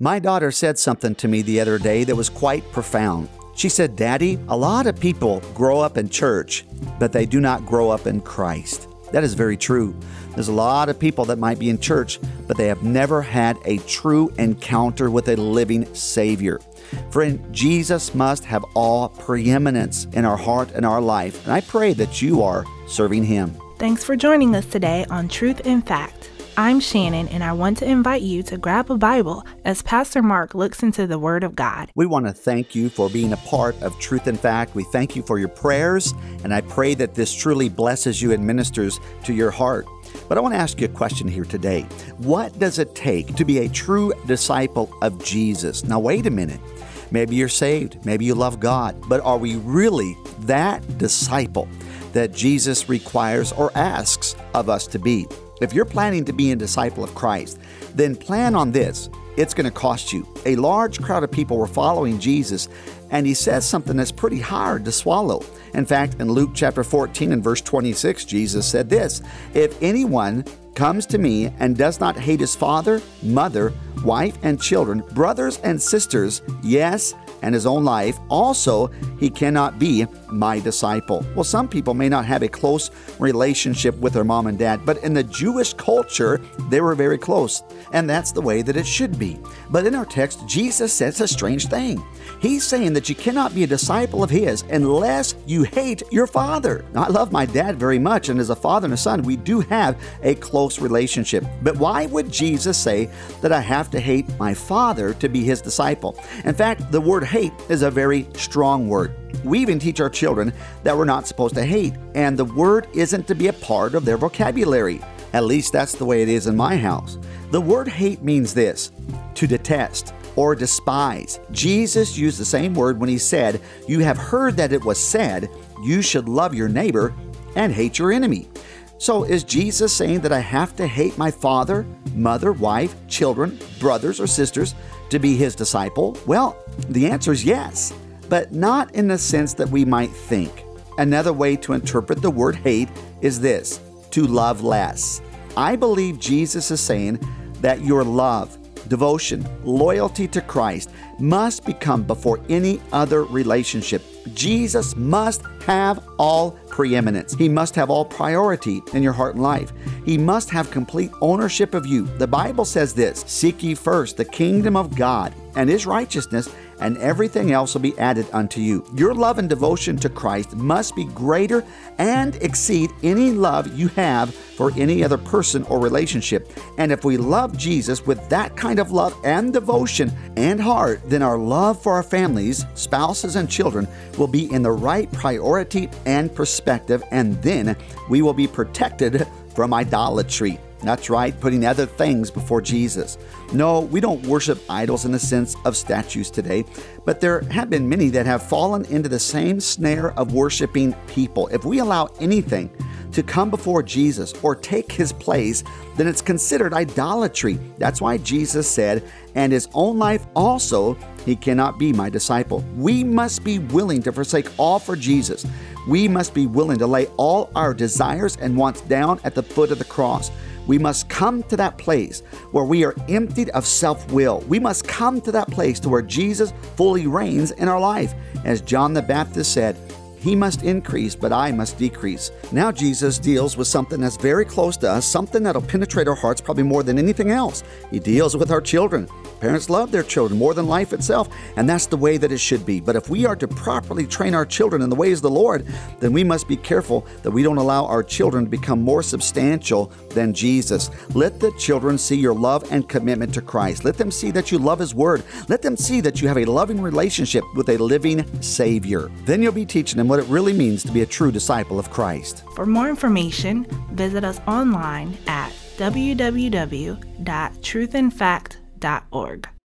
My daughter said something to me the other day that was quite profound. She said, "Daddy, a lot of people grow up in church, but they do not grow up in Christ." That is very true. There's a lot of people that might be in church, but they have never had a true encounter with a living Savior. Friend, Jesus must have all preeminence in our heart and our life, and I pray that you are serving Him. Thanks for joining us today on Truth in Fact. I'm Shannon, and I want to invite you to grab a Bible as Pastor Mark looks into the Word of God. We want to thank you for being a part of Truth in Fact. We thank you for your prayers, and I pray that this truly blesses you and ministers to your heart. But I want to ask you a question here today. What does it take to be a true disciple of Jesus? Now, wait a minute. Maybe you're saved. Maybe you love God. But are we really that disciple that Jesus requires or asks of us to be? If you're planning to be a disciple of Christ, then plan on this. It's going to cost you. A large crowd of people were following Jesus, and He says something that's pretty hard to swallow. In fact, in Luke chapter 14 and verse 26, Jesus said this, "If anyone comes to me and does not hate his father, mother, wife, and children, brothers and sisters, yes, and his own life, also he cannot be my disciple." Well, some people may not have a close relationship with their mom and dad, but in the Jewish culture, they were very close, and that's the way that it should be. But in our text, Jesus says a strange thing. He's saying that you cannot be a disciple of His unless you hate your father. Now, I love my dad very much, and as a father and a son, we do have a close relationship. But why would Jesus say that I have to hate my father to be His disciple? In fact, the word hate is a very strong word. We even teach our children that we're not supposed to hate, and the word isn't to be a part of their vocabulary. At least that's the way it is in my house. The word hate means this: to detest or despise. Jesus used the same word when He said, "You have heard that it was said, you should love your neighbor and hate your enemy." So is Jesus saying that I have to hate my father, mother, wife, children, brothers, or sisters to be His disciple? Well, the answer is yes, but not in the sense that we might think. Another way to interpret the word hate is this: to love less. I believe Jesus is saying that your love, devotion, loyalty to Christ must become before any other relationship. Jesus must have all preeminence. He must have all priority in your heart and life. He must have complete ownership of you. The Bible says this: "Seek ye first the kingdom of God and His righteousness, and everything else will be added unto you." Your love and devotion to Christ must be greater and exceed any love you have for any other person or relationship. And if we love Jesus with that kind of love and devotion and heart, then our love for our families, spouses, and children will be in the right priority and perspective, and then we will be protected from idolatry. That's right, putting other things before Jesus. No, we don't worship idols in the sense of statues today, but there have been many that have fallen into the same snare of worshiping people. If we allow anything to come before Jesus or take His place, then it's considered idolatry. That's why Jesus said, "And His own life also, he cannot be my disciple." We must be willing to forsake all for Jesus. We must be willing to lay all our desires and wants down at the foot of the cross. We must come to that place where we are emptied of self-will. We must come to that place to where Jesus fully reigns in our life. As John the Baptist said, "He must increase, but I must decrease." Now Jesus deals with something that's very close to us, something that'll penetrate our hearts probably more than anything else. He deals with our children. Parents love their children more than life itself, and that's the way that it should be. But if we are to properly train our children in the ways of the Lord, then we must be careful that we don't allow our children to become more substantial than Jesus. Let the children see your love and commitment to Christ. Let them see that you love His Word. Let them see that you have a loving relationship with a living Savior. Then you'll be teaching them what it really means to be a true disciple of Christ. For more information, visit us online at www.truthinfact.org.